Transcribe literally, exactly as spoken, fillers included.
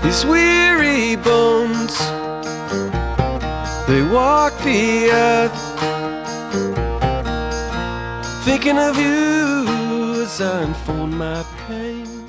These weary bones, they walk the earth, thinking of you as I unfold my pain.